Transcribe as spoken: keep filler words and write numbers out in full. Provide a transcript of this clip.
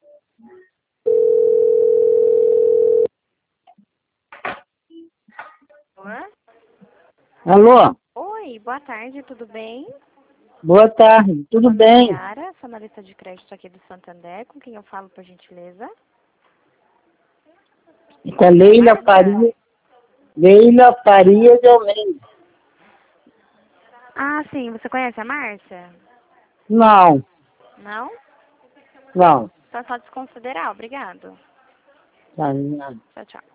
Alô? Oi, boa tarde, tudo bem? Boa tarde, tudo Meu nome bem? é Yara, sou analista de crédito aqui do Santander, com quem eu falo, por gentileza? Com a Leila Márcia? Faria, Leila Faria de Almeida. Ah, sim, você conhece a Márcia? Não, Não? não. Então só desconsiderar, obrigado. Tá, não. Tchau, tchau.